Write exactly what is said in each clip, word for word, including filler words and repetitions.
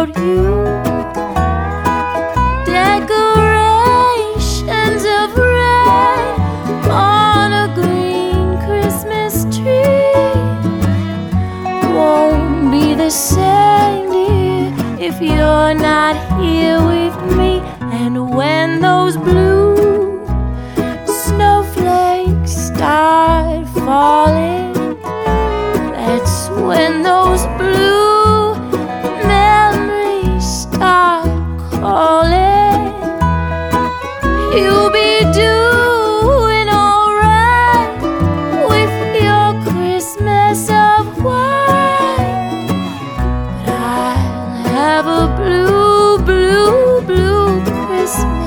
without you. Decorations of red on a green Christmas tree won't be the same, dear, if you're not here with me. And when those blue snowflakes start falling, that's when those blue memories start calling. You'll be doing alright with your Christmas of white, but I'll have a blue, blue, blue Christmas.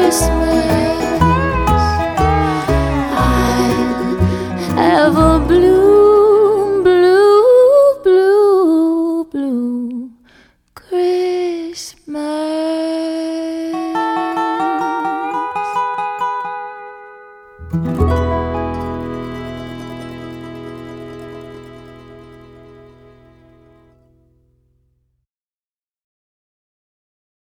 Have a blue